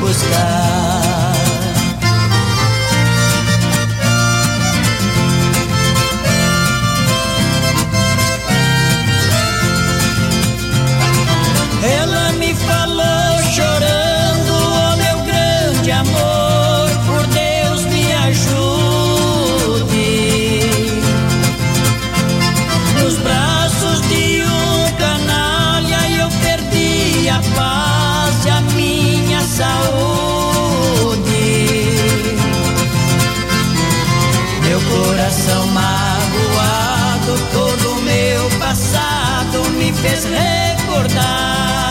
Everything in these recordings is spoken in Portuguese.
buscar. Ela me falou chorando, oh meu grande amor, por Deus me ajude. Nos braços de um canalha eu perdi a paz e a minha saúde. Meu coração magoado, todo o meu passado me fez recordar.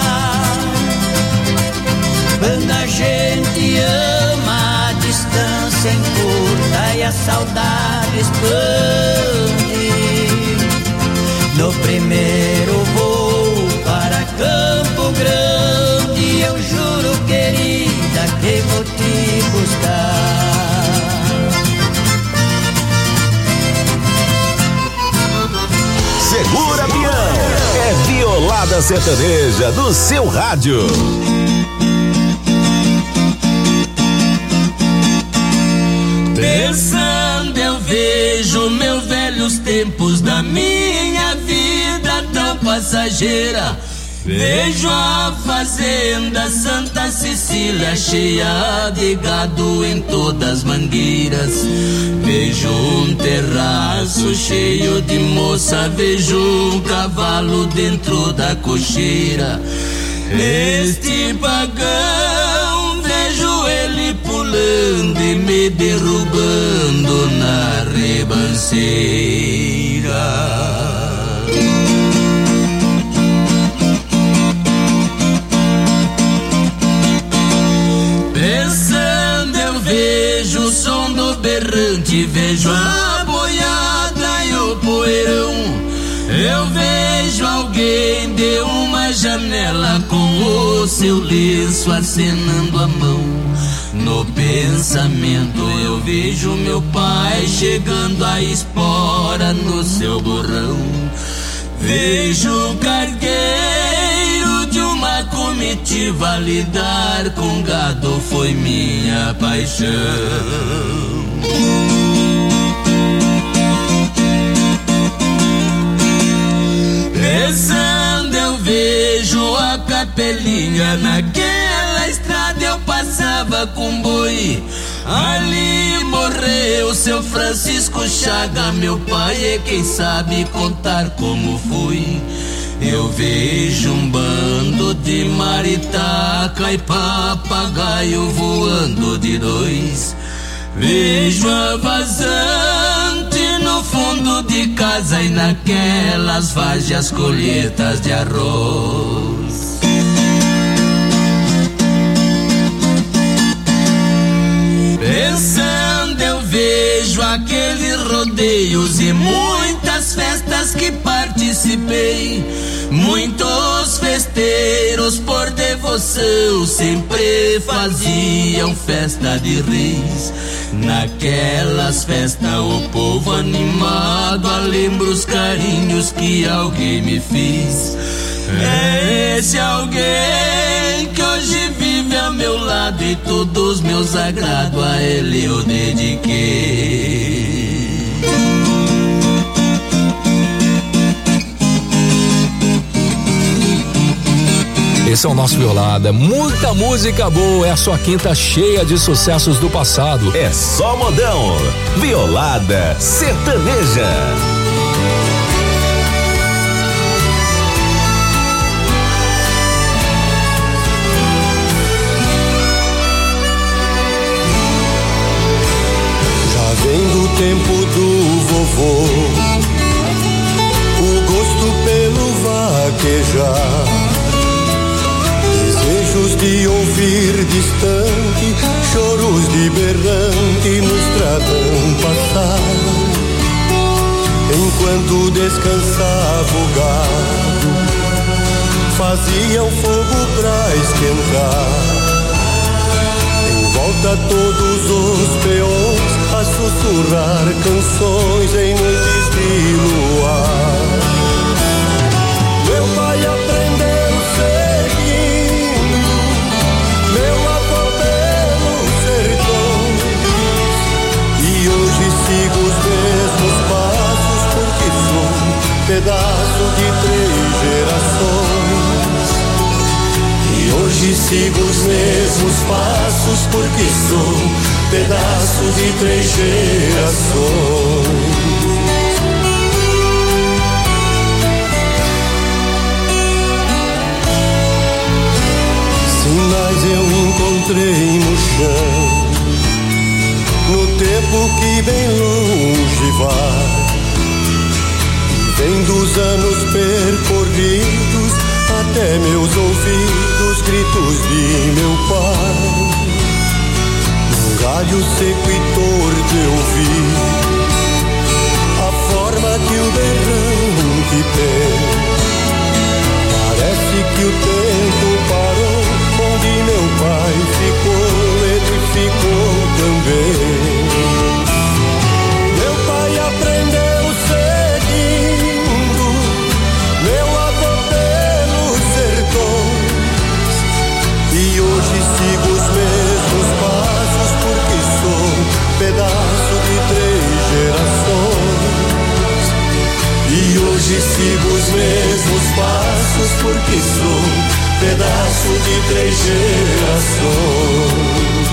Quando a gente ama, a distância encurta e a saudade expande. No primeiro voo para Campo Grande, eu juro, querida, que vou te buscar. Segura, peão! É Violada Sertaneja do seu rádio. Pensando eu vejo meus velhos tempos da minha vida tão passageira. Vejo a fazenda Santa Cecília cheia de gado em todas as mangueiras. Vejo um terraço cheio de moça, vejo um cavalo dentro da cocheira. Este pagão vejo ele pulando e me derrubando na ribanceira. Pensando eu vejo o som do berrante, vejo a boiada e o poeirão. Eu vejo alguém de uma janela com o seu lenço acenando a mão. No pensamento eu vejo meu pai chegando à espora no seu borrão. Vejo o cargueiro de uma comitiva, lidar com gado foi minha paixão. Pensando eu vejo a capelinha, naquela estrada eu passava com boi. Ali morreu seu Francisco Chaga, meu pai é quem sabe contar como foi. Eu vejo um bando de maritaca e papagaio voando de dois. Vejo a vazante no fundo de casa e naquelas vagens colheitas de arroz. Pensando eu vejo aqueles rodeios e muitas festas que participei. Muitos festeiros por devoção sempre faziam festa de reis. Naquelas festas o povo animado lembra os carinhos que alguém me fez. É esse alguém que hoje vive ao meu lado e todos meus agrados a ele eu dediquei. Esse é o nosso Violada, muita música boa, é a sua quinta cheia de sucessos do passado. É só modão, Violada Sertaneja. Já vem do tempo do vovô, o gosto pelo vaquejar, desejos de ouvir distante, choros de berrante nos tradam passar. Enquanto descansava o gado, fazia o fogo pra esquentar. Em volta todos os peões a sussurrar canções em noites de luar. Meu pai aprendeu seguindo, meu avô pedaço de 3 gerações. E hoje sigo os mesmos passos porque sou pedaço de 3 gerações. Sinais eu encontrei no chão, no tempo que bem longe vai, vem dos anos percorridos até meus ouvidos, gritos de meu pai. Num galho seco e torto eu vi a forma que o berrante tem. Parece que o tempo parou onde meu pai ficou, ele ficou também. Meu pai aprendeu seguindo meu avô pelos sertões, e hoje sigo os mesmos passos porque sou pedaço de 3 gerações. E hoje sigo os mesmos passos porque sou pedaço de 3 gerações.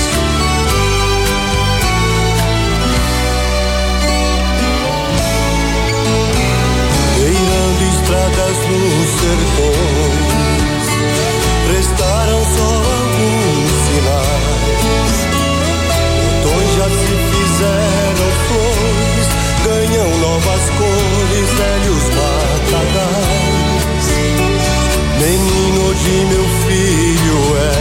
Beirando estradas nos sertões, restaram só alguns sinais. Botões já se fizeram flores, ganham novas cores, velhos matagais. Menino de meu filho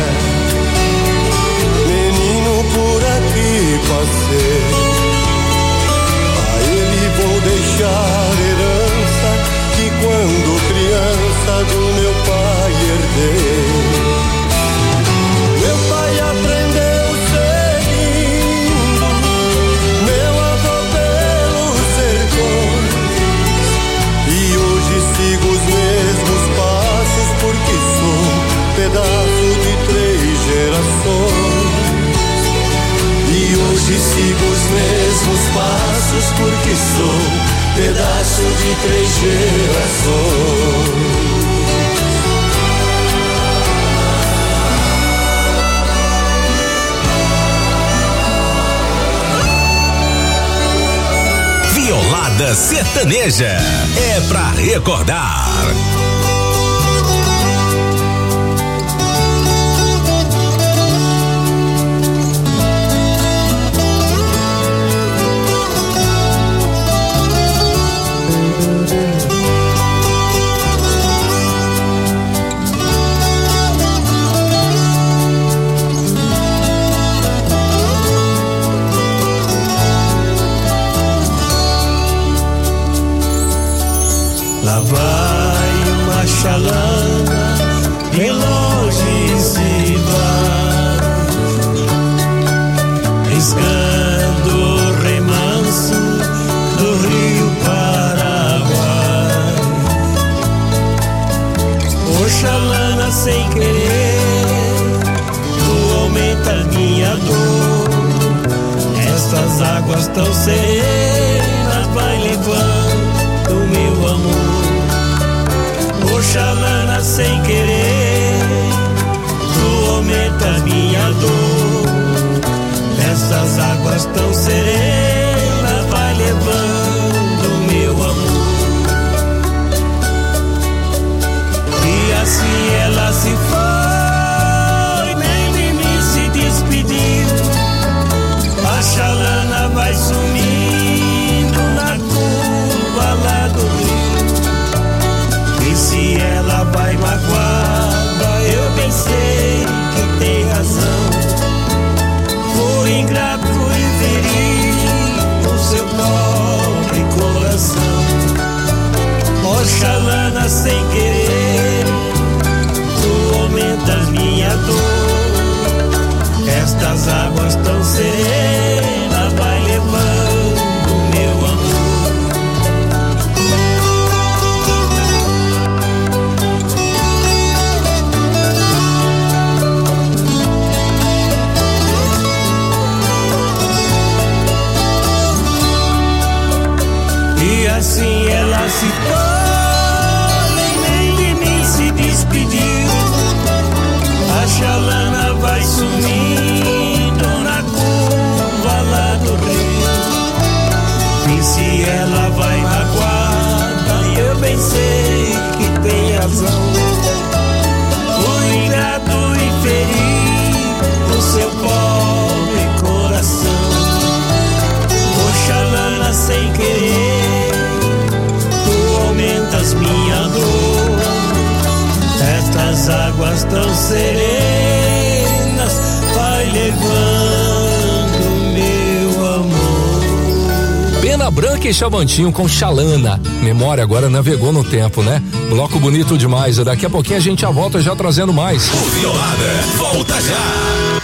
menino por aqui passei. A ele vou deixar herança que quando criança do meu pai herdei. Meu pai aprendeu seguindo meu avô pelos sertões, e hoje sigo os mesmos passos porque sou pedaço de 3 gerações. E hoje sigo os mesmos passos porque sou pedaço de 3 gerações. Violada sertaneja é pra recordar. Lá vai uma chalana, de longe se vai, riscando o remanso do rio Paraguai. Ô chalana, sem querer, tu aumenta a minha dor. Estas águas tão serenas vai levando meu amor. Oxalana, sem querer, tu aumenta a minha dor. Essas águas tão serenas vai levando meu amor. E assim ela se foi, nem de mim se despediu. A chalana vai sumindo na curva lá do rio. E se ela vai magoada, eu bem sei que tem razão. Foi ingrato e ferido o seu pobre coração. Oxalana, sem querer, tu aumentas minha dor. Estas águas tão serenas vai levando meu amor. E assim ela se foi, nem de mim se despediu. A chalana vai sumindo na curva lá do rio. E se ela vai magoada, eu bem sei que tem razão. O ingrato infeliz, o seu pobre coração. Oxalana sem querer, tu aumentas minha dor. Estas águas tão serenas vai levando meu amor. Pena Branca e Chavantinho com Chalana. Memória agora navegou no tempo, né? Bloco bonito demais. Daqui a pouquinho a gente já volta já trazendo mais. O Violada volta já.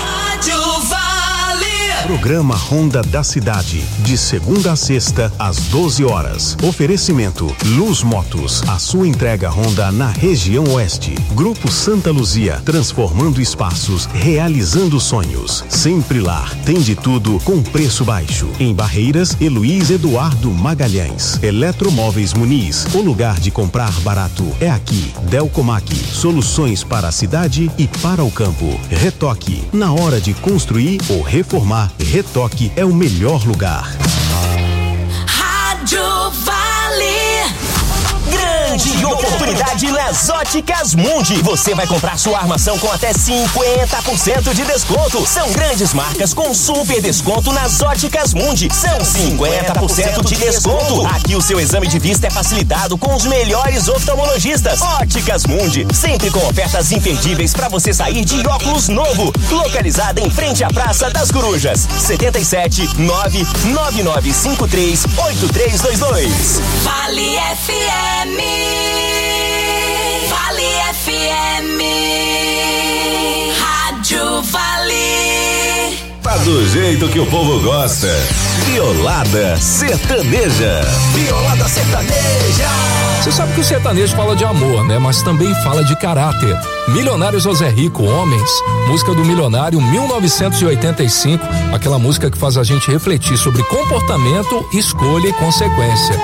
Programa Ronda da Cidade, de segunda a sexta, às 12 horas. Oferecimento Luz Motos, a sua entrega Honda na região oeste. Grupo Santa Luzia, transformando espaços, realizando sonhos. Sempre Lar, tem de tudo com preço baixo. Em Barreiras, Heloís Eduardo Magalhães. Eletromóveis Muniz, o lugar de comprar barato é aqui. Delcomac, soluções para a cidade e para o campo. Retoque, na hora de construir ou reformar, Retoque é o melhor lugar. Rádio Vale. Grande oportunidade nas Óticas Mundi. Você vai comprar sua armação com até 50% de desconto. São grandes marcas com super desconto nas Óticas Mundi. São 50% de desconto. Aqui o seu exame de vista é facilitado com os melhores oftalmologistas. Óticas Mundi, sempre com ofertas imperdíveis para você sair de óculos novo. Localizada em frente à Praça das Corujas. 77-99953-8322. Vale FM. Vale FM. Rádio Vale. Tá do jeito que o povo gosta. Violada Sertaneja. Violada Sertaneja. Você sabe que o sertanejo fala de amor, né? Mas também fala de caráter. Milionário José Rico, Homens. Música do Milionário, 1985. Aquela música que faz a gente refletir sobre comportamento, escolha e consequência.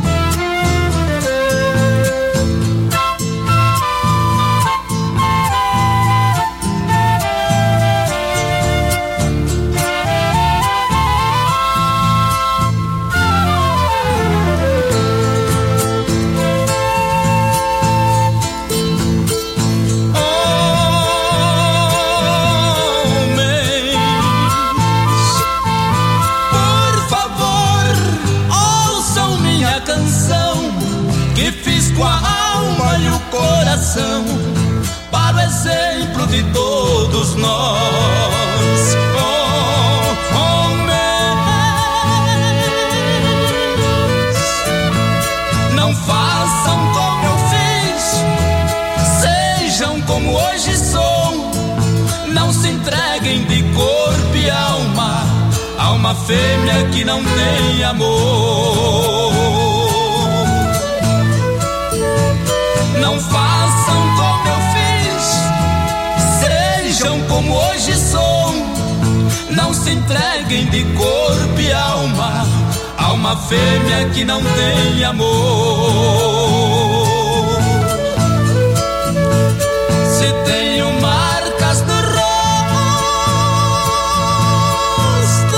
Para o exemplo de todos nós. Homens, não façam como eu fiz, sejam como hoje sou. Não se entreguem de corpo e alma a uma fêmea que não tem amor. Não façam como eu fiz, sejam como hoje sou. Não se entreguem de corpo e alma a uma fêmea que não tem amor. Se tenho marcas no rosto,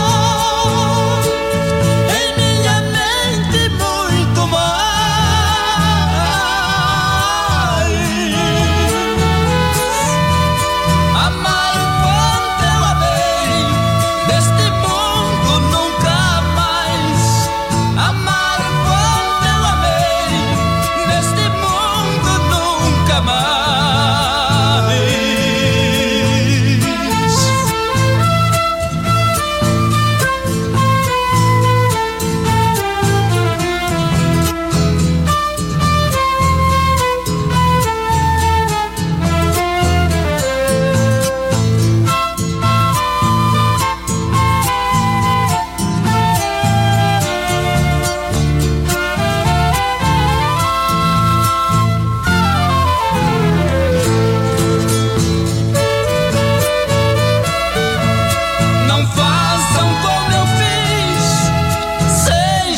em minha mente muito mais.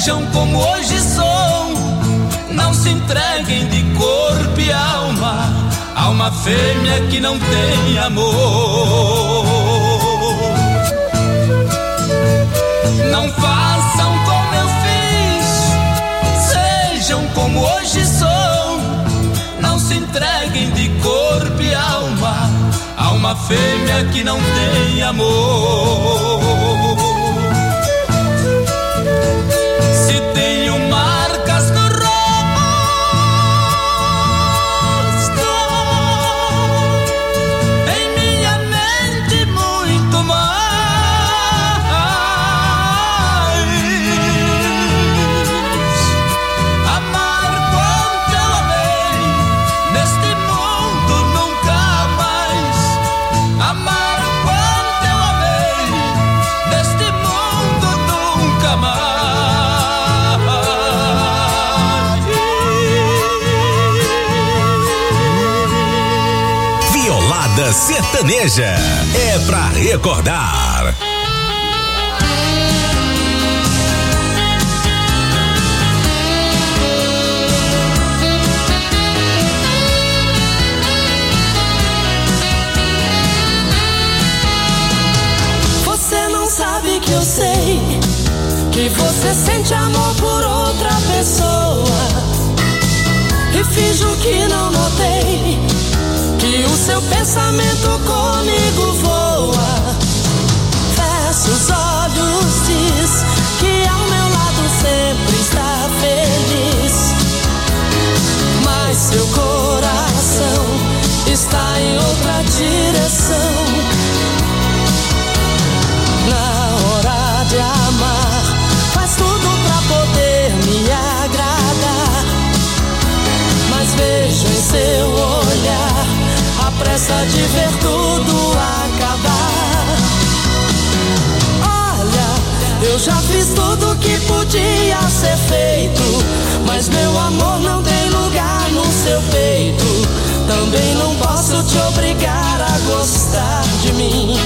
sejam como hoje são. Não se entreguem de corpo e alma a uma fêmea que não tem amor. Não façam como eu fiz, sejam como hoje são. Não se entreguem de corpo e alma a uma fêmea que não tem amor. Se tenho marcas no rosto, em minha mente muito mais. Amar quanto eu amei neste mundo nunca mais. Amar quanto eu amei neste mundo nunca mais. Violada sertaneja é pra recordar. Você não sabe que eu sei que você sente amor por outra pessoa. E finjo que não notei que o seu pensamento comigo voa. Fecha os olhos, diz que ao meu lado sempre está feliz. Mas seu coração está em outra direção. Na hora de amar, faz tudo pra poder me agradar. Mas vejo em seu olhar a pressa de ver tudo acabar. Olha, eu já fiz tudo que podia ser feito, mas meu amor não tem lugar no seu peito. Também não posso te obrigar a gostar de mim.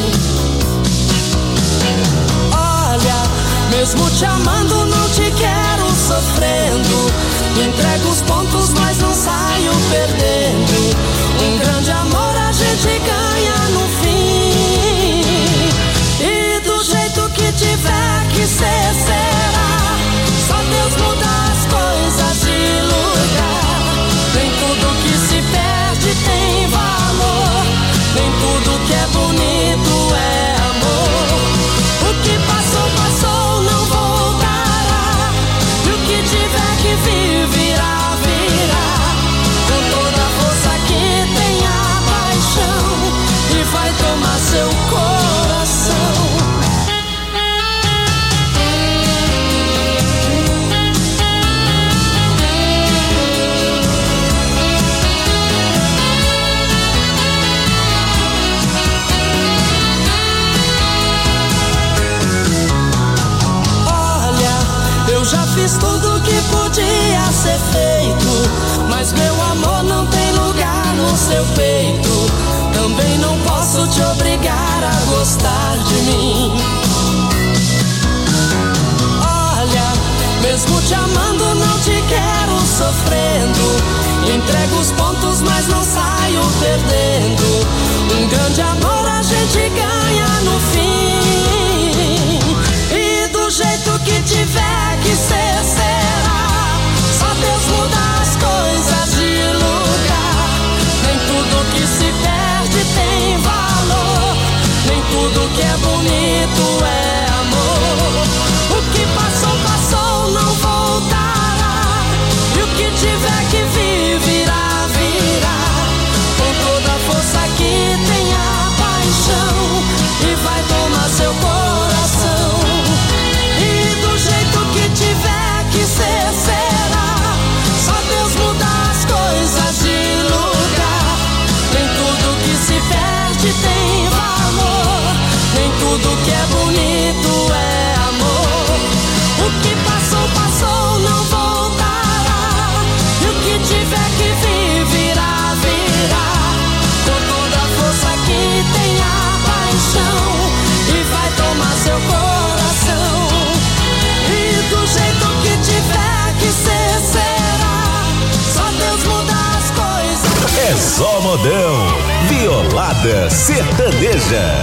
Olha, mesmo te amando não te quero sofrendo. Entrego os pontos, mas não saio perdendo. Um grande amor a gente ganha no fim. E do jeito que tiver que ser, será. Só Deus muda as coisas de lugar. Nem tudo que se perde tem valor. Nem tudo que é bonito é amor. O que passou, passou, não voltará. E o que tiver que vir, virá, virá. Com toda a força que tem a paixão, e vai tomar seu coração. Olha, eu já fiz tudo que podia ser feito, mas meu amor não tem lugar no seu peito. Também não posso te obrigar a gostar de mim. Olha, mesmo te amando não te quero sofrendo. Entrego os pontos, mas não saio perdendo. Um grande amor a gente ganha no fim. E do jeito que tiver que ser, será. Só Deus muda as coisas de lugar. Nem tudo que se perde tem valor. Nem tudo que é bonito é amor. O que passou, passou, não voltará. E o que tiver que vir, virá, virá. Com toda a força que tem a só modão. Violada Sertaneja.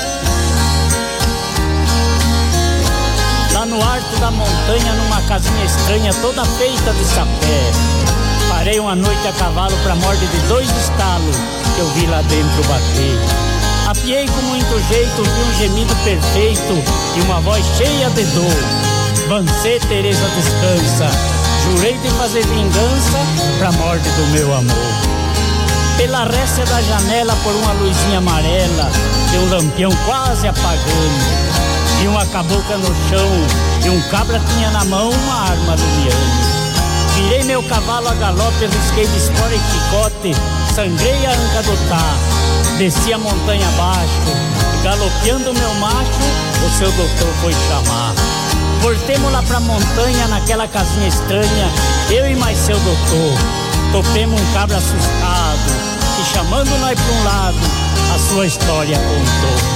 Lá no alto da montanha, numa casinha estranha, toda feita de sapé, parei uma noite a cavalo pra morte de 2 estalos que eu vi lá dentro bater. Apiei com muito jeito, vi um gemido perfeito e uma voz cheia de dor. Vancê, Teresa, descansa. Jurei de fazer vingança pra morte do meu amor. Pela récia da janela, por uma luzinha amarela, de um lampião quase apagando, e uma cabocla no chão, e um cabra tinha na mão uma arma lumiando. Virei meu cavalo a galope, risquei de espora e chicote, sangrei a anca do tá, desci a montanha abaixo, e galopeando meu macho, o seu doutor foi chamar. Voltemos lá pra montanha, naquela casinha estranha, eu e mais seu doutor, topemos um cabra assustado, e chamando nós pra um lado, a sua história contou.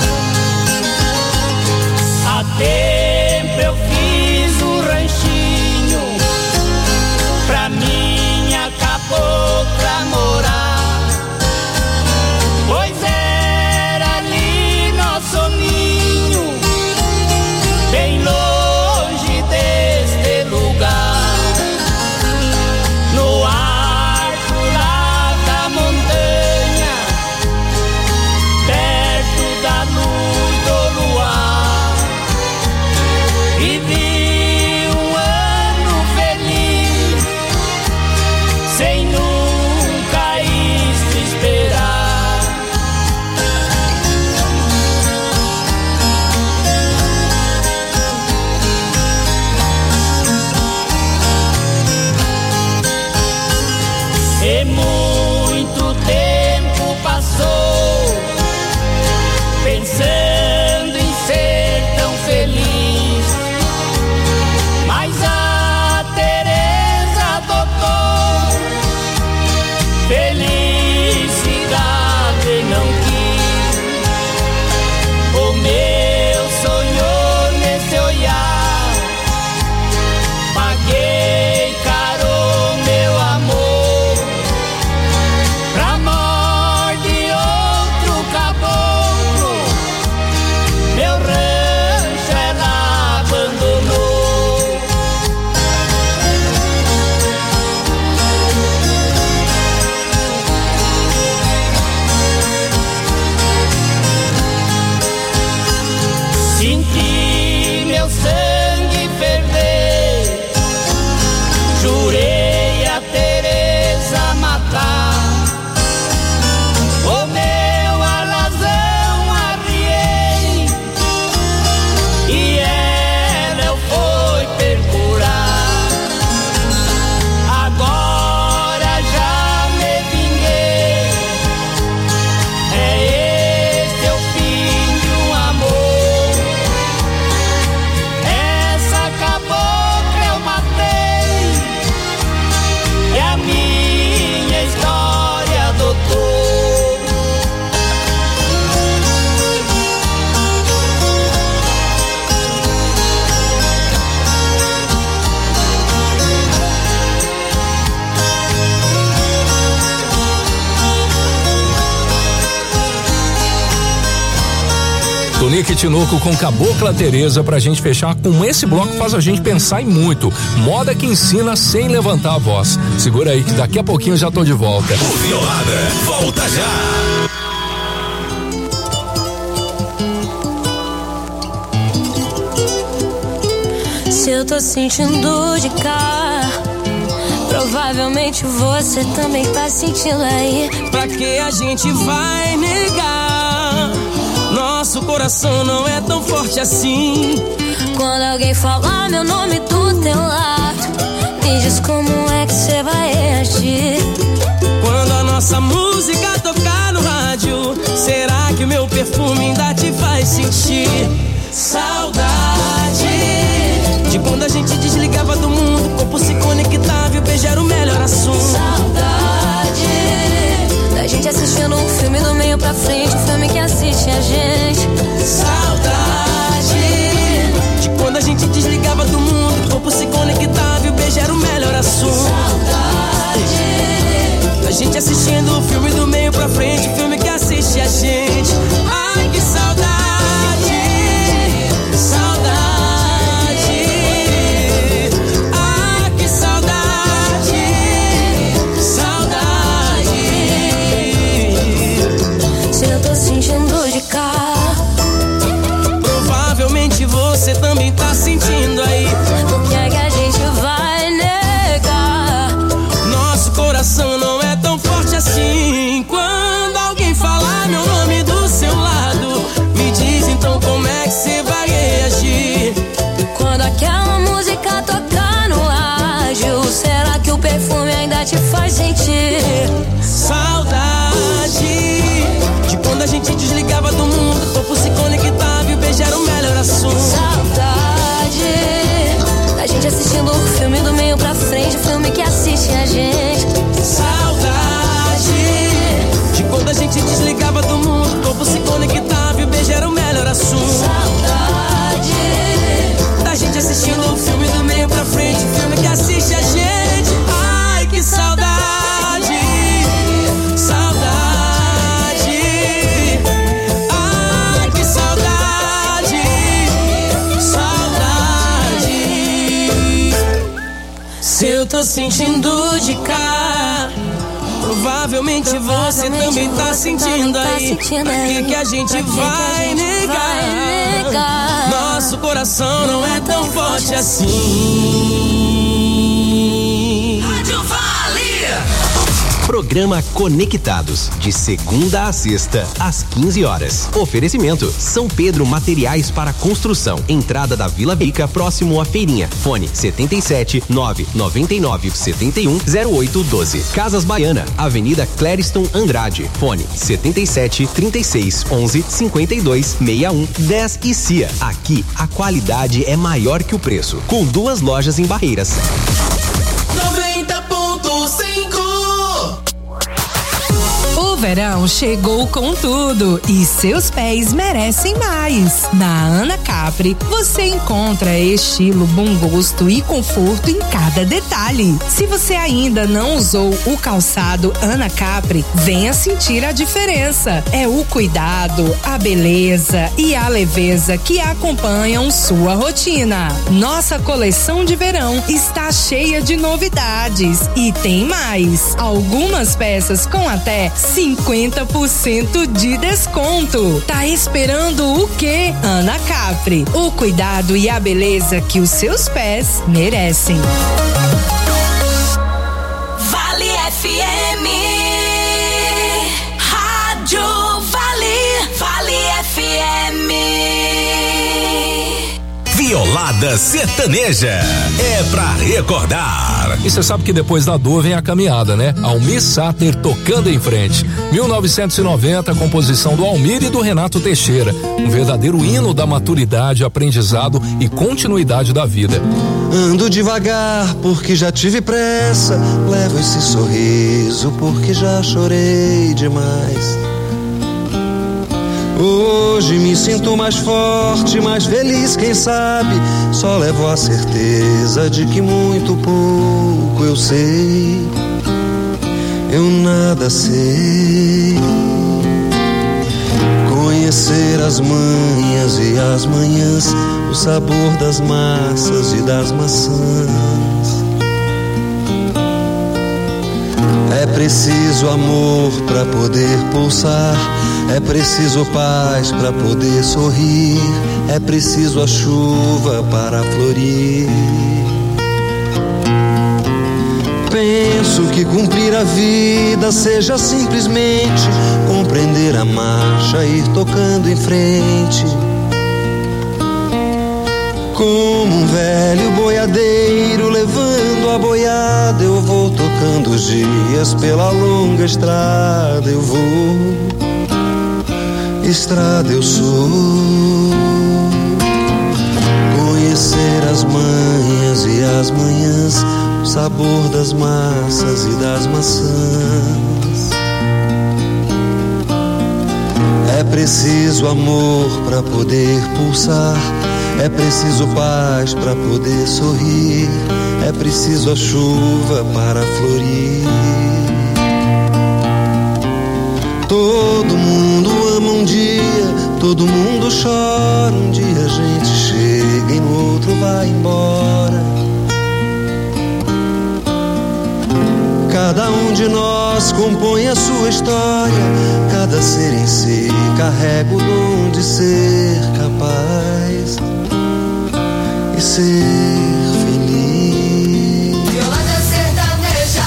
Há tempo eu fiz um ranchinho pra minha cabocla morar, pois era ali nosso ninho, bem longe deste lugar, no alto lá da montanha, perto da luz do luar, e vi um ano feliz, sem nunca isso esperar. E muito tempo passou, pensando em ser tão feliz, mas a Teresa adotou felicidade não quis. O meu sonho nesse olhar, paguei caro meu amor, pra morte de outro caboclo, meu rancho ela abandonou. Senti meu sangue ferver, jurei a Teresa matar, o meu alazão arriei, e ela eu fui percurar. Agora já me vinguei, é este o fim de um amor. Essa cabocla eu matei, é a minha história, doutor. Tonique Tinoco com Cabocla Teresa pra gente fechar com esse bloco, faz a gente pensar em muito. Moda que ensina sem levantar a voz. Segura aí que daqui a pouquinho eu já tô de volta. O Violada volta já. Se eu tô sentindo de cá, provavelmente você também tá sentindo aí. Pra que a gente vai negar? Nosso coração não é tão forte assim. Quando alguém falar meu nome do teu lado, me diz como é que você vai reagir. Quando a nossa música tocar no rádio, será que o meu perfume ainda te faz sentir saudade? De quando a gente desligava do mundo, o corpo se conectava e o beijo era o melhor assunto. Saudade da gente assistindo um filme do meio pra frente, um filme que assiste a gente. Saudade de quando a gente desligava do mundo, o corpo se conectava e o beijo era o melhor assunto. Saudade da gente assistindo o te faz sentir saudade de quando a gente desligava do mundo, o corpo se conectava e o beijo era o melhor assunto. Saudade da gente assistindo o filme do meio pra frente, o filme que assiste a gente. Saudade de quando a gente desligava do mundo, o corpo se conectava e o beijo era o melhor assunto. Saudade da gente assistindo o filme do meio pra frente, o filme que assiste a gente. Ai, que saudade. Se eu tô sentindo de cá, provavelmente você também tá sentindo aí. Pra que a gente vai negar? Nosso coração não é tão forte assim. Rádio Valia. Programa Conectados, de segunda a sexta, às 15 horas. Oferecimento: São Pedro Materiais para Construção. Entrada da Vila Vica, próximo à Feirinha. Fone 77 999 71 08 12. Casas Baiana, Avenida Clériston Andrade. Fone 77 36 11 52 61 10 e CIA. Aqui, a qualidade é maior que o preço. Com 2 lojas em Barreiras. 90.5. O verão chegou com tudo e seus pés merecem mais. Na Ana Capri, você encontra estilo, bom gosto e conforto em cada detalhe. Se você ainda não usou o calçado Ana Capri, venha sentir a diferença. É o cuidado, a beleza e a leveza que acompanham sua rotina. Nossa coleção de verão está cheia de novidades e tem mais. Algumas peças com até 50% de desconto. Tá esperando o quê? Ana Capri, o cuidado e a beleza que os seus pés merecem. Vale FM. Rádio Vale. Vale FM. Violada Sertaneja. É pra recordar. E você sabe que depois da dor vem a caminhada, né? Almir Sater tocando em frente. 1990, composição do Almir e do Renato Teixeira. Um verdadeiro hino da maturidade, aprendizado e continuidade da vida. Ando devagar porque já tive pressa. Levo esse sorriso porque já chorei demais. Hoje me sinto mais forte, mais feliz, quem sabe. Só levo a certeza de que muito pouco eu sei. Eu nada sei. Conhecer as manhas e as manhãs, o sabor das massas e das maçãs. É preciso amor pra poder pulsar. É preciso paz pra poder sorrir. É preciso a chuva para florir. Penso que cumprir a vida seja simplesmente compreender a marcha, ir tocando em frente. Como um velho boiadeiro levando a boiada, eu vou tocando os dias pela longa estrada. Eu vou, estrada eu sou. Conhecer as manhas e as manhãs, o sabor das massas e das maçãs. É preciso amor pra poder pulsar. É preciso paz pra poder sorrir. É preciso a chuva para florir. Todo mundo ama um dia, todo mundo chora. Um dia a gente chega e no outro vai embora. Cada um de nós compõe a sua história. Cada ser em si carrega o dom de ser capaz e ser feliz. Violada Sertaneja.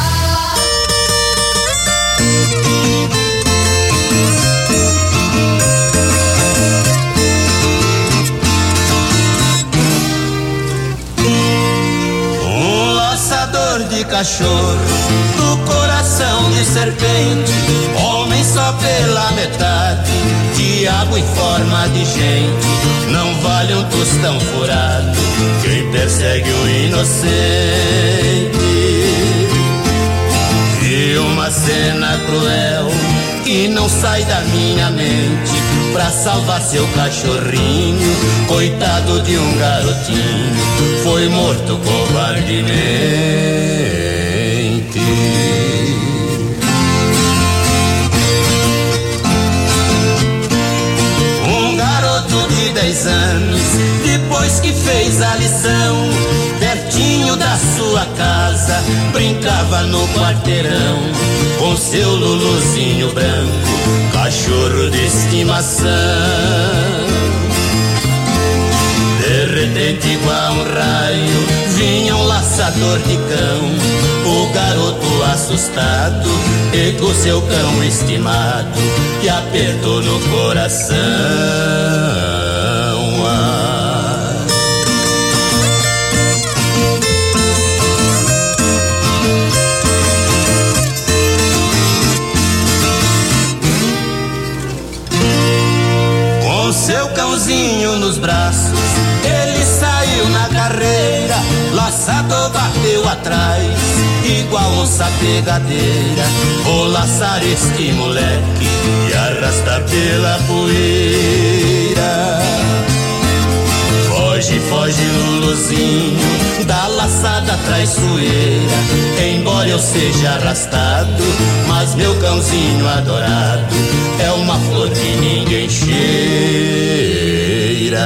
Um laçador de de cachorro, do coração de serpente, homem só pela metade, diabo em forma de gente, não vale um tostão furado, quem persegue o inocente. Vi uma cena cruel que não sai da minha mente, pra salvar seu cachorrinho, coitado de um garotinho, foi morto covardemente. Um garoto de 10 anos, depois que fez a lição, pertinho da sua casa, brincava no quarteirão, com seu luluzinho branco, cachorro de estimação. De repente, igual um raio, vinha um laçador de cão, o garoto assustado pegou seu cão estimado e apertou no coração. Seu cãozinho nos braços, ele saiu na carreira, laçador bateu atrás, igual onça pegadeira. Vou laçar este moleque e arrastar pela poeira. Foge, foge, Luluzinho, da laçada traiçoeira. Embora eu seja arrastado, mas meu cãozinho adorado é uma flor que ninguém cheira.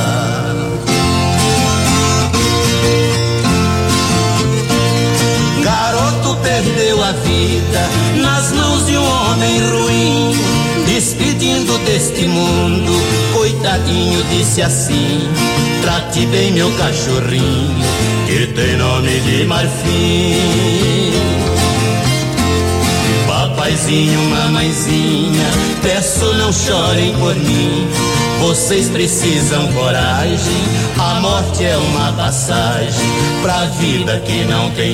Garoto perdeu a vida nas mãos de um homem ruim, despedindo deste mundo, coitadinho disse assim: trate bem meu cachorrinho, que tem nome de Marfim. Papaizinho, mamãezinha, peço não chorem por mim, vocês precisam coragem, a morte é uma passagem pra vida que não tem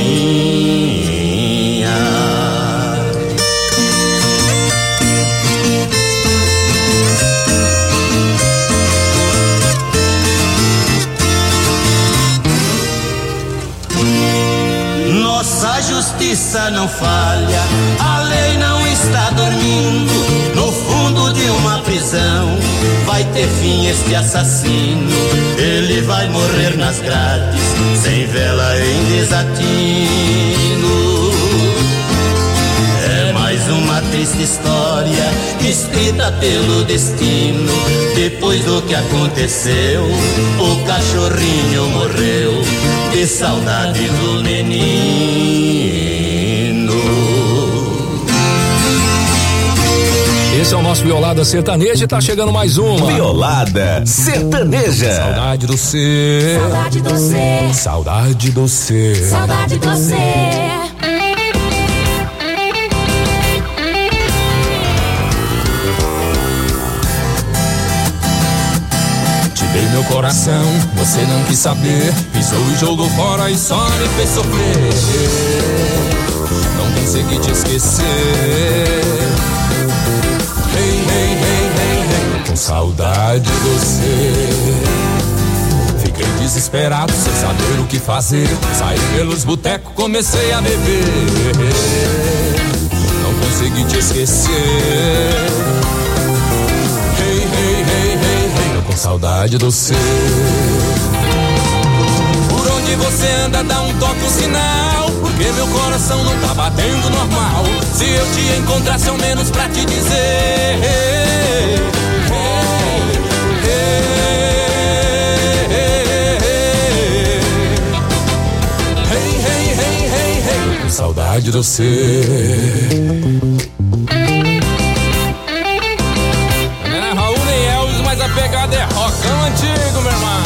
fim. Nossa justiça não falha, a lei não está dormindo. No fundo de uma prisão vai ter fim este assassino. Ele vai morrer nas grades, sem vela em desatino. É mais uma triste história escrita pelo destino. Depois do que aconteceu, o cachorrinho morreu de saudade do menino. Esse é o nosso Violada Sertaneja e tá chegando mais uma. Violada Sertaneja. Saudade do cê. Saudade do cê. Saudade do cê. Saudade do cê. Dei meu coração, você não quis saber, pisou e jogou fora e só me fez sofrer. Não consegui te esquecer. Hey, hey, hey, hey, hey, com saudade de você. Fiquei desesperado, sem saber o que fazer. Saí pelos botecos, comecei a beber. Não consegui te esquecer. Hey, hey, hey, hey, hey, com saudade do seu. Por onde você anda, dá um toque, um sinal, porque meu coração não tá batendo normal. Se eu te encontrasse ao menos pra te dizer, hey, hey, hey, hey, hey, hey, hey, hey, com saudade do seu. Mas a pegada é rockão antigo, meu irmão.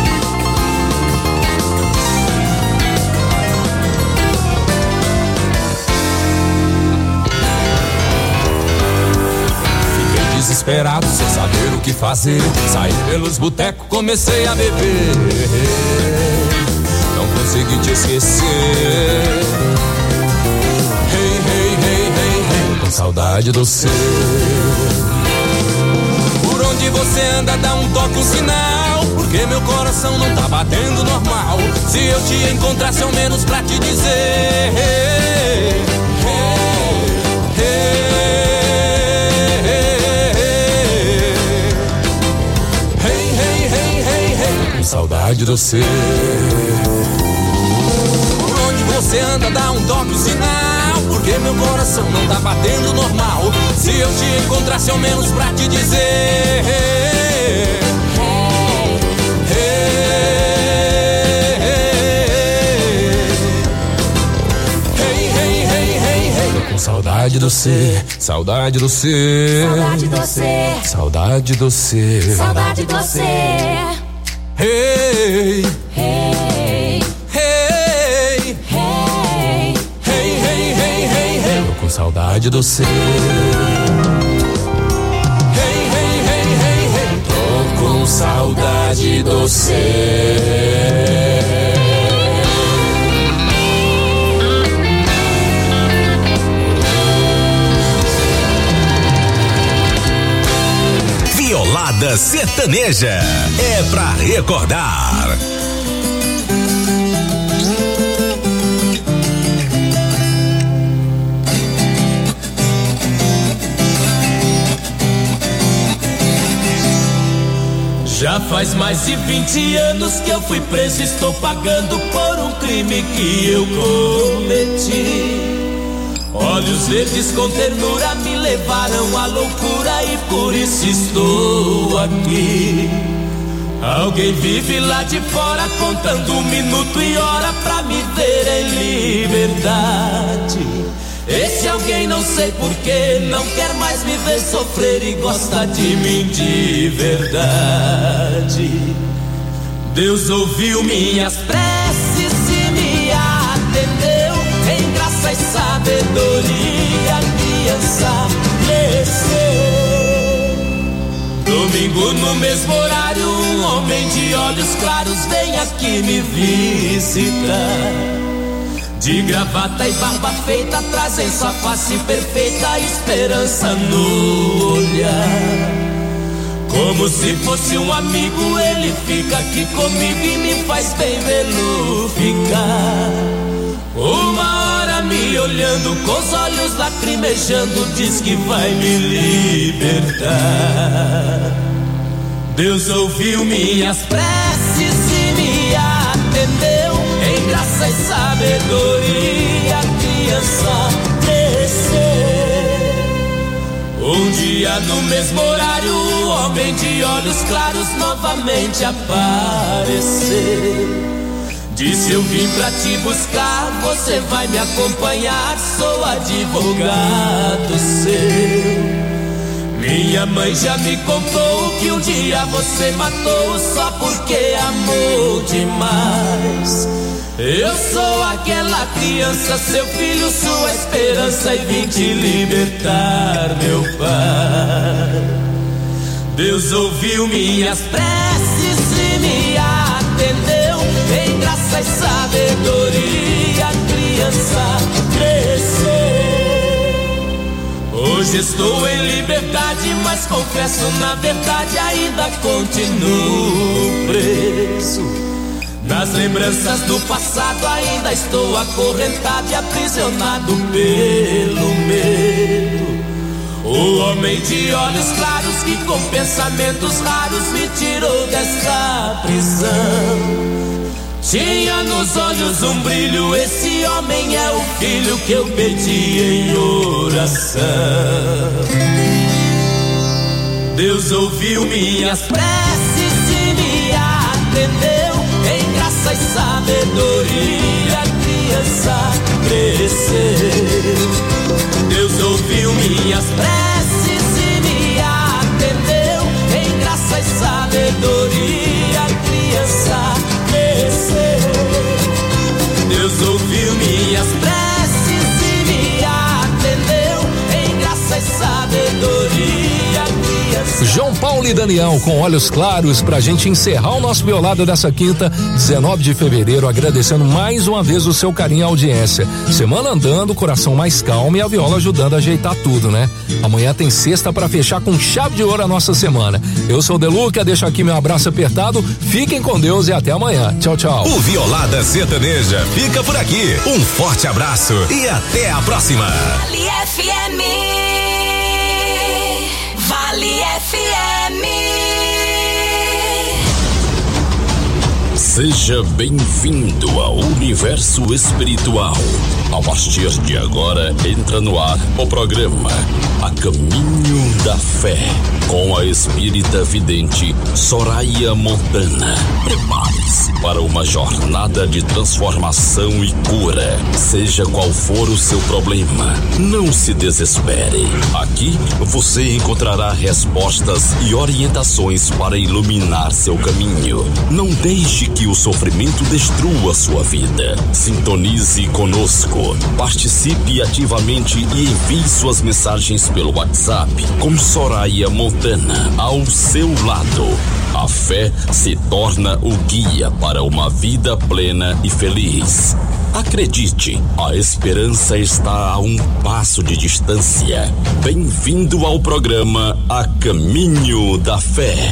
Fiquei desesperado, sem saber o que fazer. Saí pelos botecos, comecei a beber. Não consegui te esquecer. Hey, hey, hey, hey, hey, com saudade do seu. Por onde você anda dá um toque, um sinal, porque meu coração não tá batendo normal. Se eu te encontrasse ao menos pra te dizer hey, hey, hey, hey, hey, hey, com saudade do seu. Por onde você anda dá um toque, um sinal, porque meu coração não tá batendo normal. Se eu te encontrasse ao menos pra te dizer hey, com saudade do cê, saudade do cê, saudade do cê, saudade do cê, saudade do cê. Hey, hey, hey, hey, hey, hey, hey, hey, hey, tô com saudade do cê. Hey, hey, hey, hey, hey, tô com saudade do cê. Violada sertaneja é pra recordar. Já faz mais de 20 anos que eu fui preso, estou pagando por um crime que eu cometi. Olhos verdes com ternura me levaram à loucura e por isso estou aqui. Alguém vive lá de fora contando minuto e hora pra me ver em liberdade. Esse alguém não sei porquê não quer mais me ver sofrer e gosta de mim de verdade. Deus ouviu minhas preces e me atendeu. Em graça e sabedoria a criança cresceu. Domingo no mesmo horário um homem de olhos claros vem aqui me visitar. De gravata e barba feita trazem sua face perfeita, esperança no olhar. Como se fosse um amigo ele fica aqui comigo e me faz bem vê-lo ficar. Uma hora me olhando com os olhos lacrimejando diz que vai me libertar. Deus ouviu minhas preces e me atendeu. Em graça e sabedoria a criança cresceu. Um dia no mesmo horário o homem de olhos claros novamente apareceu. Disse eu vim pra te buscar, você vai me acompanhar, sou advogado seu. Minha mãe já me contou que um dia você matou só porque amou demais. Eu sou aquela criança, seu filho, sua esperança e vim te libertar, meu pai. Deus ouviu minhas preces e me atendeu. Em graça e sabedoria a criança cresceu. Hoje estou em liberdade, mas confesso na verdade ainda continuo preso. Nas lembranças do passado ainda estou acorrentado e aprisionado pelo medo. O homem de olhos claros que com pensamentos raros me tirou desta prisão. Tinha nos olhos um brilho, esse homem é o filho que eu pedi em oração. Deus ouviu minhas preces e me atendeu. Em graça e sabedoria a criança cresceu. Deus ouviu minhas preces e me atendeu. Em graça e sabedoria a criança cresceu. Deus ouviu minhas preces e me atendeu. Em graça e sabedoria a criança João Paulo e Daniel com Olhos Claros, pra gente encerrar o nosso Violada dessa quinta, 19 de fevereiro, agradecendo mais uma vez o seu carinho e audiência. Semana andando, coração mais calmo e a viola ajudando a ajeitar tudo, né? Amanhã tem sexta pra fechar com chave de ouro a nossa semana. Eu sou o Deluca, deixo aqui meu abraço apertado, fiquem com Deus e até amanhã. Tchau, tchau. O Violada Sertaneja fica por aqui. Um forte abraço e até a próxima. Vale FM. Vale FM. Seja bem-vindo ao universo espiritual. A partir de agora entra no ar o programa A Caminho da Fé, com a espírita vidente Soraya Montana. Prepare-se para uma jornada de transformação e cura. Seja qual for o seu problema, não se desespere. Aqui você encontrará respostas e orientações para iluminar seu caminho. Não deixe que o sofrimento destrua sua vida. Sintonize conosco. Participe ativamente e envie suas mensagens pelo WhatsApp com Soraya Montana ao seu lado. A fé se torna o guia para uma vida plena e feliz. Acredite, a esperança está a um passo de distância. Bem-vindo ao programa A Caminho da Fé.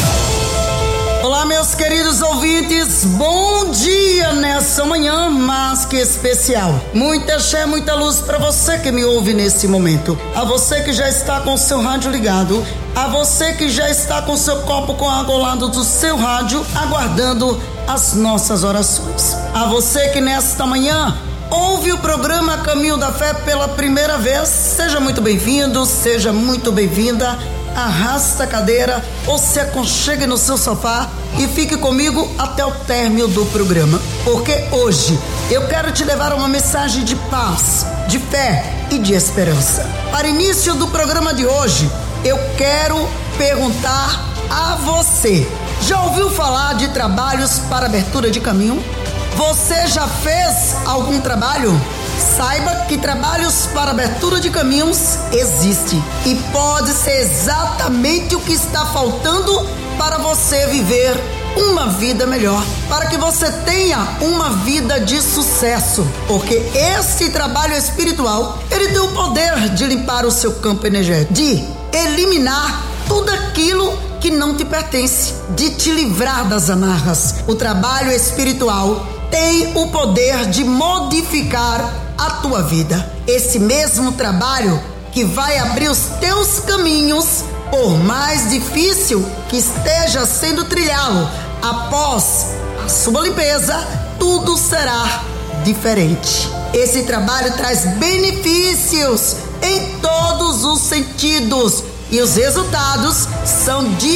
Olá, meus queridos ouvintes, bom dia nessa manhã mais que especial. Muita fé, muita luz para você que me ouve nesse momento. A você que já está com o seu rádio ligado, a você que já está com o seu copo com água ao lado do seu rádio, aguardando as nossas orações. A você que nesta manhã ouve o programa Caminho da Fé pela primeira vez, seja muito bem-vindo, seja muito bem-vinda. Arrasta a cadeira ou se aconchegue no seu sofá e fique comigo até o término do programa, porque hoje eu quero te levar uma mensagem de paz, de fé e de esperança. Para início do programa de hoje, eu quero perguntar a você: já ouviu falar de trabalhos para abertura de caminho? Você já fez algum trabalho? Saiba que trabalhos para abertura de caminhos existem e pode ser exatamente o que está faltando para você viver uma vida melhor, para que você tenha uma vida de sucesso, porque esse trabalho espiritual, ele tem o poder de limpar o seu campo energético, de eliminar tudo aquilo que não te pertence, de te livrar das amarras. O trabalho espiritual tem o poder de modificar a tua vida. Esse mesmo trabalho que vai abrir os teus caminhos, por mais difícil que esteja sendo trilhado, após a sua limpeza, tudo será diferente. Esse trabalho traz benefícios em todos os sentidos e os resultados são de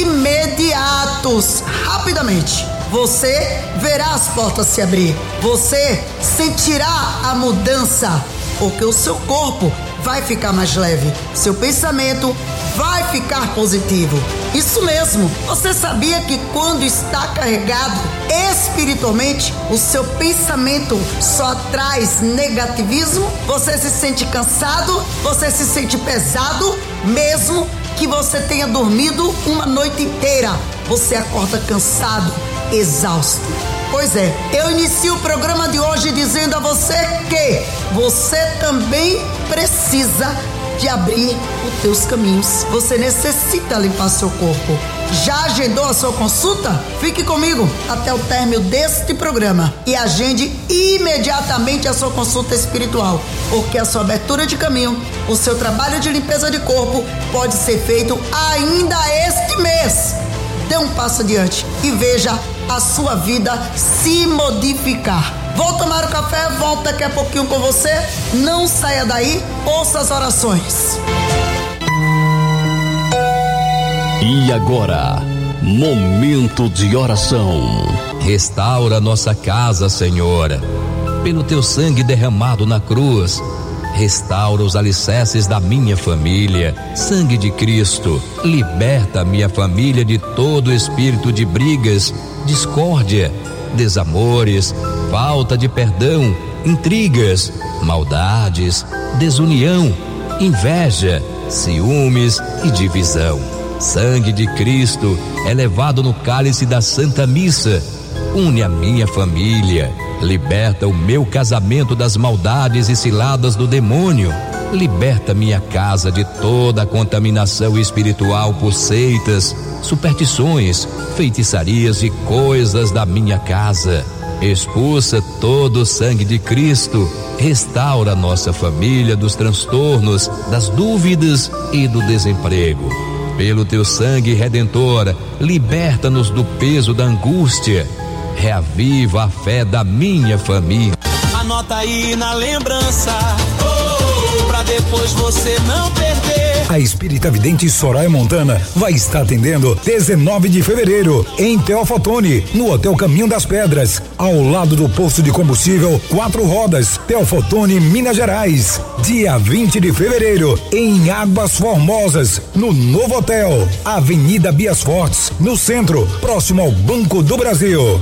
imediatos, rapidamente. Você verá as portas se abrir, você sentirá a mudança, porque o seu corpo vai ficar mais leve, seu pensamento vai ficar positivo. Isso mesmo, você sabia que quando está carregado espiritualmente, o seu pensamento só traz negativismo? Você se sente cansado, você se sente pesado, mesmo que você tenha dormido uma noite inteira, você acorda cansado, exausto. Pois é, eu inicio o programa de hoje dizendo a você que você também precisa de abrir os teus caminhos. Você necessita limpar seu corpo. Já agendou a sua consulta? Fique comigo até o término deste programa e agende imediatamente a sua consulta espiritual, porque a sua abertura de caminho, o seu trabalho de limpeza de corpo pode ser feito ainda este mês. Dê um passo adiante e veja a sua vida se modificar. Vou tomar o café, volto daqui a pouquinho com você. Não saia daí, ouça as orações. E agora, momento de oração. Restaura nossa casa, Senhor, pelo teu sangue derramado na cruz. Restaura os alicerces da minha família. Sangue de Cristo, liberta minha família de todo espírito de brigas, discórdia, desamores, falta de perdão, intrigas, maldades, desunião, inveja, ciúmes e divisão. Sangue de Cristo é levado no cálice da Santa Missa. Une a minha família, liberta o meu casamento das maldades e ciladas do demônio. Liberta minha casa de toda a contaminação espiritual por seitas, superstições, feitiçarias e coisas da minha casa. Expulsa todo o sangue de Cristo. Restaura nossa família dos transtornos, das dúvidas e do desemprego. Pelo teu sangue redentor, liberta-nos do peso da angústia. Reaviva a fé da minha família. Anota aí na lembrança, pra depois você não perder. A espírita vidente Soraya Montana vai estar atendendo 19 de fevereiro em Teofotone, no Hotel Caminho das Pedras, ao lado do posto de combustível 4 Rodas, Teofotone, Minas Gerais. Dia 20 de fevereiro em Águas Formosas, no novo hotel, Avenida Bias Fortes, no centro, próximo ao Banco do Brasil.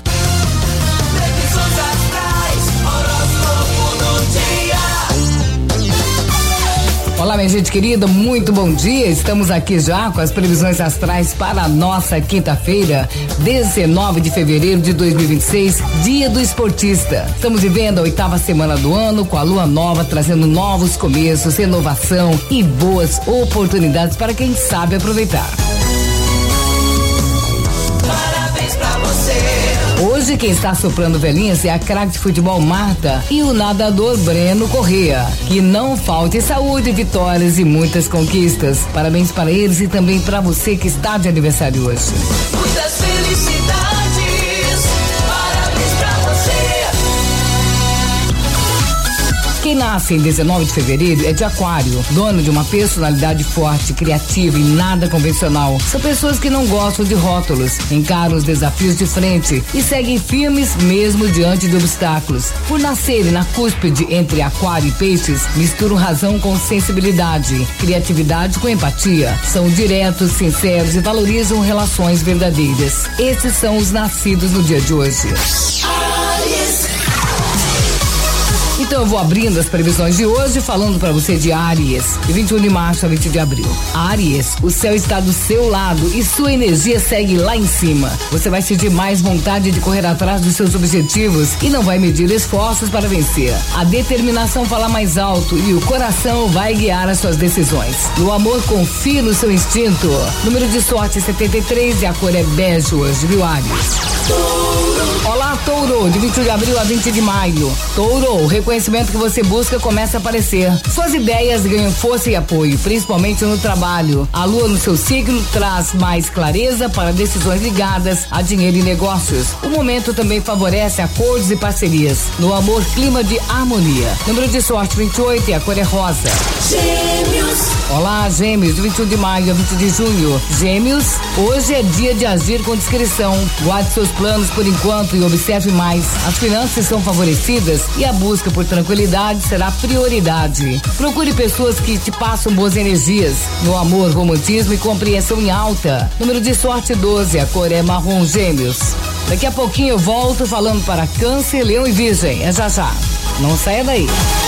Olá, minha gente querida, muito bom dia. Estamos aqui já com as previsões astrais para a nossa quinta-feira, 19 de fevereiro de 2026, dia do esportista. Estamos vivendo a 8ª semana do ano com a lua nova, trazendo novos começos, renovação e boas oportunidades para quem sabe aproveitar. Parabéns pra você. Hoje quem está soprando velhinhas é a craque de futebol Marta e o nadador Breno Corrêa. Que não falte saúde, vitórias e muitas conquistas. Parabéns para eles e também para você que está de aniversário hoje. Muitas felicidades, parabéns pra você. Quem nasce em 19 de fevereiro é de Aquário, dono de uma personalidade forte, criativa e nada convencional. São pessoas que não gostam de rótulos, encaram os desafios de frente e seguem firmes mesmo diante de obstáculos. Por nascerem na cúspide entre Aquário e Peixes, misturam razão com sensibilidade, criatividade com empatia. São diretos, sinceros e valorizam relações verdadeiras. Esses são os nascidos no dia de hoje. Então eu vou abrindo as previsões de hoje, falando para você de Áries, de 21 de março a 20 de abril. Áries, o céu está do seu lado e sua energia segue lá em cima. Você vai sentir mais vontade de correr atrás dos seus objetivos e não vai medir esforços para vencer. A determinação fala mais alto e o coração vai guiar as suas decisões. No amor, confie no seu instinto. Número de sorte 73 e a cor é bege hoje, viu, Áries? Olá, Touro, de 21 de abril a 20 de maio. Touro, o reconhecimento que você busca começa a aparecer. Suas ideias ganham força e apoio, principalmente no trabalho. A lua no seu signo traz mais clareza para decisões ligadas a dinheiro e negócios. O momento também favorece acordos e parcerias. No amor, clima de harmonia. Número de sorte 28 e a cor é rosa. Gêmeos. Olá, Gêmeos, de 21 de maio a 20 de junho. Gêmeos, hoje é dia de agir com discrição. Guarde seus planos por enquanto e observe mais. As finanças são favorecidas e a busca por tranquilidade será prioridade. Procure pessoas que te passam boas energias. No amor, romantismo e compreensão em alta. Número de sorte 12, a cor é marrom. Gêmeos. Daqui a pouquinho eu volto falando para Câncer, Leão e Virgem. É já já. Não saia daí.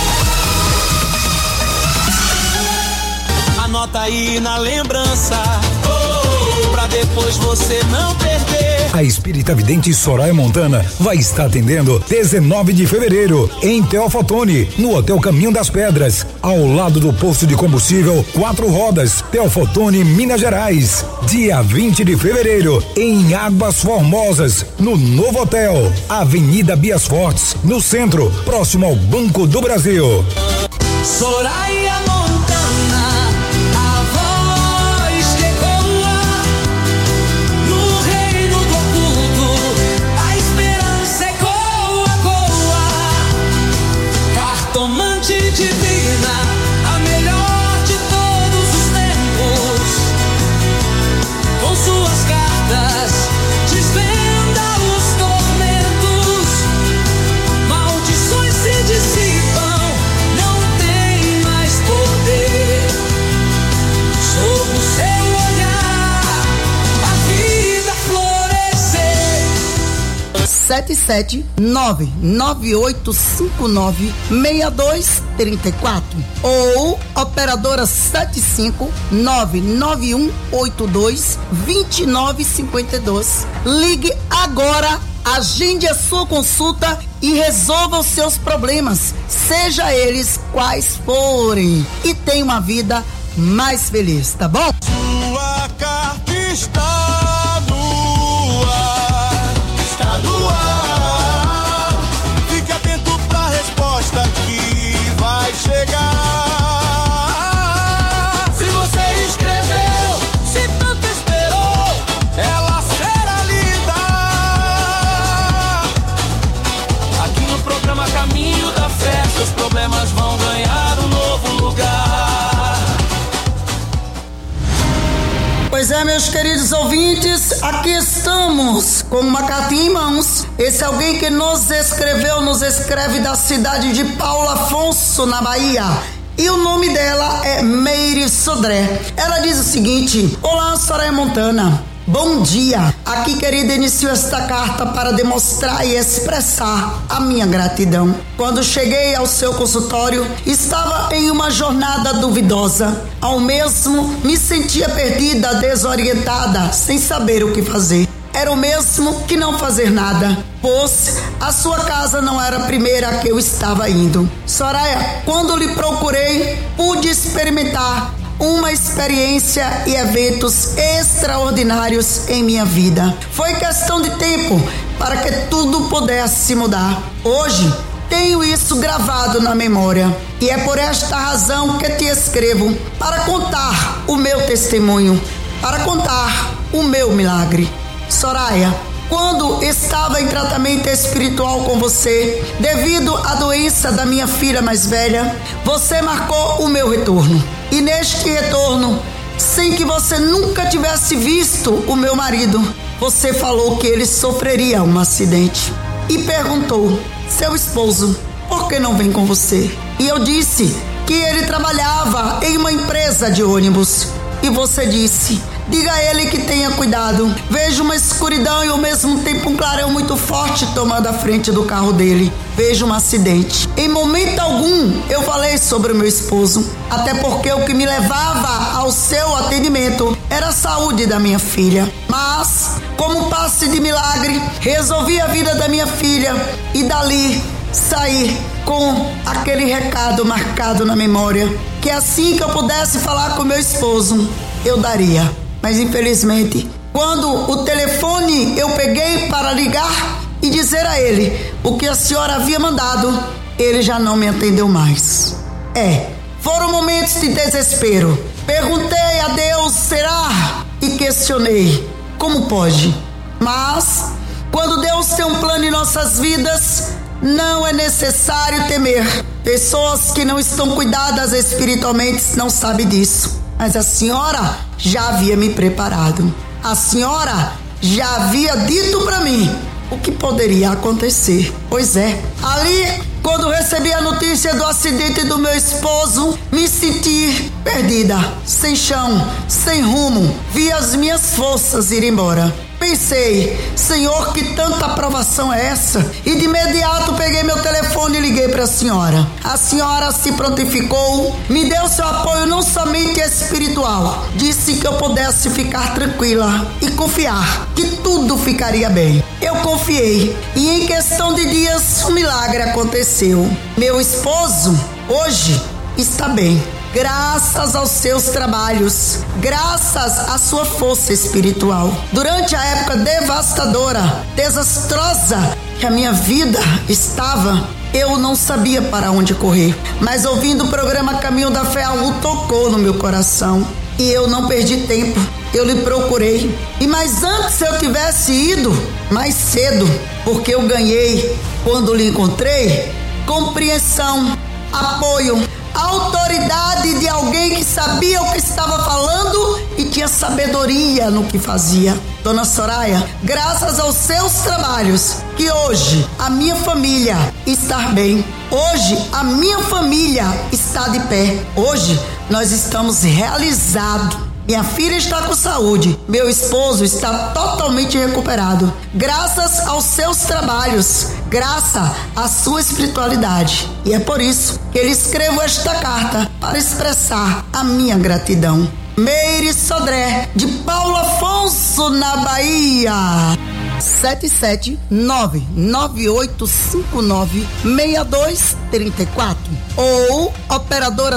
Anota aí na lembrança, pra depois você não perder. A espírita vidente Soraya Montana vai estar atendendo 19 de fevereiro em Teofotone, no Hotel Caminho das Pedras, ao lado do posto de combustível 4 Rodas, Teofotone, Minas Gerais. Dia 20 de fevereiro em Águas Formosas, no novo hotel, Avenida Bias Fortes, no centro, próximo ao Banco do Brasil. Soraya Montana, a voz que ecoa no reino do oculto, a esperança ecoa, cartomante divina, a melhor de todos os tempos, com suas cartas desvenda os tormentos, maldições se dissipam, não tem mais 77998596234 ou operadora 75991822952. Ligue agora, agende a sua consulta e resolva os seus problemas, seja eles quais forem, e tenha uma vida mais feliz, tá bom? Sua carta está no ar, está no ar. Fique atento pra resposta que vai chegar. Se você escreveu, se tanto esperou, ela será lida. Aqui no programa Caminho da Fé, seus problemas vão ganhar um novo lugar. Pois é, meus queridos ouvintes, aqui estamos com uma cartinha em mãos. Esse alguém que nos escreve da cidade de Paulo Afonso, na Bahia. E o nome dela é Meire Sodré. Ela diz o seguinte: olá, Soraya Montana. Bom dia. Aqui, querida, inicio esta carta para demonstrar e expressar a minha gratidão. Quando cheguei ao seu consultório, estava em uma jornada duvidosa. Ao mesmo, me sentia perdida, desorientada, sem saber o que fazer. Era o mesmo que não fazer nada, pois a sua casa não era a primeira a que eu estava indo. Soraya, quando lhe procurei, pude experimentar uma experiência e eventos extraordinários em minha vida. Foi questão de tempo para que tudo pudesse mudar. Hoje tenho isso gravado na memória e é por esta razão que te escrevo, para contar o meu testemunho, para contar o meu milagre. Soraya, quando estava em tratamento espiritual com você, devido à doença da minha filha mais velha, você marcou o meu retorno. E neste retorno, sem que você nunca tivesse visto o meu marido, você falou que ele sofreria um acidente. E perguntou: seu esposo, por que não vem com você? E eu disse que ele trabalhava em uma empresa de ônibus. E você disse: diga a ele que tenha cuidado. Vejo uma escuridão e ao mesmo tempo um clarão muito forte tomando a frente do carro dele. Vejo um acidente. Em momento algum eu falei sobre o meu esposo, até porque o que me levava ao seu atendimento era a saúde da minha filha. Mas, como passe de milagre, resolvi a vida da minha filha e dali saí com aquele recado marcado na memória, que assim que eu pudesse falar com meu esposo, eu daria. Mas infelizmente, quando o telefone eu peguei para ligar e dizer a ele o que a senhora havia mandado, ele já não me atendeu mais. Foram momentos de desespero. Perguntei a Deus, será? E questionei, como pode? Mas, quando Deus tem um plano em nossas vidas, não é necessário temer. Pessoas que não estão cuidadas espiritualmente não sabem disso. Mas a senhora já havia me preparado. A senhora já havia dito para mim o que poderia acontecer. Pois é, ali, quando recebi a notícia do acidente do meu esposo, me senti perdida, sem chão, sem rumo. Vi as minhas forças ir embora. Pensei, Senhor, que tanta aprovação é essa? E de imediato peguei meu telefone e liguei para a senhora. A senhora se prontificou, me deu seu apoio não somente espiritual, disse que eu pudesse ficar tranquila e confiar que tudo ficaria bem. Eu confiei e em questão de dias um milagre aconteceu. Meu esposo hoje está bem, graças aos seus trabalhos, graças à sua força espiritual. Durante a época devastadora, desastrosa que a minha vida estava, eu não sabia para onde correr. Mas ouvindo o programa Caminho da Fé, algo tocou no meu coração. E eu não perdi tempo, eu lhe procurei. E mais antes eu tivesse ido mais cedo, porque eu ganhei, quando lhe encontrei, compreensão, apoio, autoridade de alguém que sabia o que estava falando e tinha sabedoria no que fazia. Dona Soraya, graças aos seus trabalhos, que hoje a minha família está bem. Hoje a minha família está de pé. Hoje nós estamos realizados Minha filha está com saúde. Meu esposo está totalmente recuperado. Graças aos seus trabalhos, graças à sua espiritualidade. E é por isso que eu escrevo esta carta para expressar a minha gratidão. Meire Sodré, de Paulo Afonso, na Bahia. 77998596234 ou operadora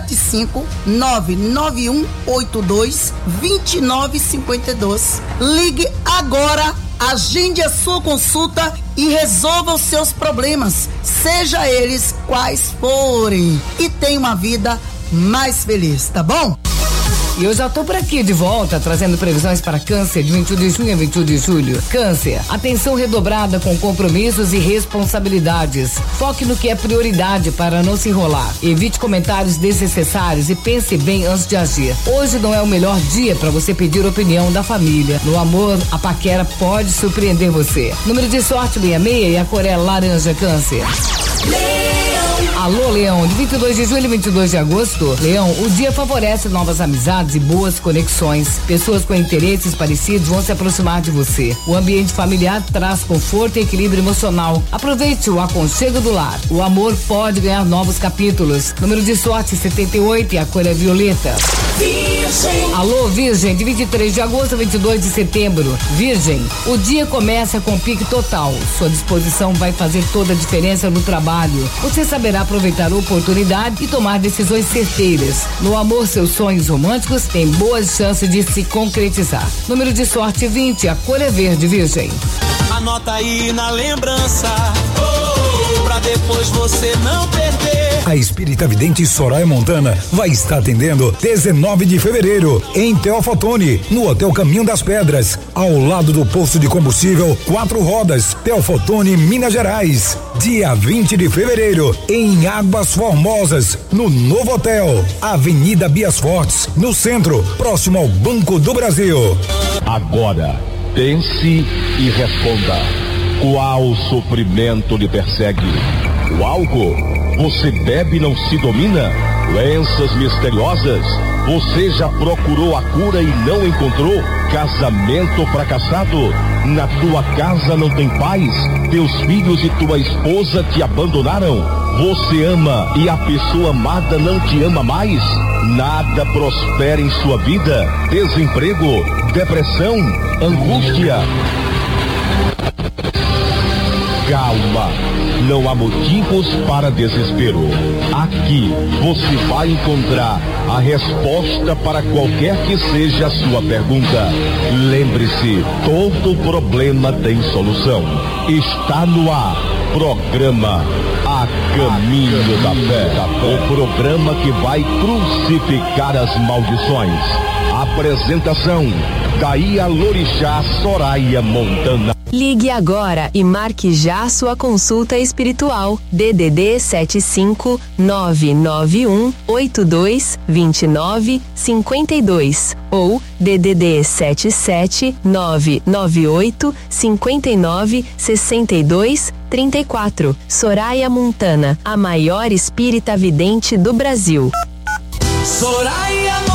75991822952. Ligue agora, agende a sua consulta e resolva os seus problemas, seja eles quais forem, e tenha uma vida mais feliz, tá bom? E eu já tô por aqui de volta, trazendo previsões para Câncer de 21 de junho a 21 de julho. Câncer, atenção redobrada com compromissos e responsabilidades. Foque no que é prioridade para não se enrolar. Evite comentários desnecessários e pense bem antes de agir. Hoje não é o melhor dia para você pedir opinião da família. No amor, a paquera pode surpreender você. Número de sorte 66 e a cor é laranja. Câncer. Alô, Leão, de 22 de julho a 22 de agosto. Leão, o dia favorece novas amizades e boas conexões. Pessoas com interesses parecidos vão se aproximar de você. O ambiente familiar traz conforto e equilíbrio emocional. Aproveite o aconchego do lar. O amor pode ganhar novos capítulos. Número de sorte 78 e a cor é violeta. Virgem. Alô, Virgem, de 23 de agosto a 22 de setembro. Virgem, o dia começa com pique total. Sua disposição vai fazer toda a diferença no trabalho. Você saberá aproveitar a oportunidade e tomar decisões certeiras. No amor, seus sonhos românticos têm boas chances de se concretizar. Número de sorte 20, a cor é verde. Virgem. Anota aí na lembrança, pra depois você não perder. A espírita vidente Soraya Montana vai estar atendendo 19 de fevereiro em Teofotone, no Hotel Caminho das Pedras, ao lado do posto de combustível 4 Rodas, Teofotone, Minas Gerais. Dia 20 de fevereiro em Águas Formosas, no novo hotel, Avenida Bias Fortes, no centro, próximo ao Banco do Brasil. Agora, pense e responda. Qual sofrimento lhe persegue? O álcool? Você bebe e não se domina? Doenças misteriosas? Você já procurou a cura e não encontrou? Casamento fracassado? Na tua casa não tem paz? Teus filhos e tua esposa te abandonaram? Você ama e a pessoa amada não te ama mais? Nada prospera em sua vida? Desemprego? Depressão? Angústia? Calma, não há motivos para desespero. Aqui você vai encontrar a resposta para qualquer que seja a sua pergunta. Lembre-se, todo problema tem solução. Está no ar, programa A Caminho da Fé. O programa que vai crucificar as maldições. Apresentação, Daí Lorixá Soraya Montana. Ligue agora e marque já sua consulta espiritual. DDD 75991822952 ou DDD 77998596234. Soraya Montana, a maior espírita vidente do Brasil. Soraya Montana.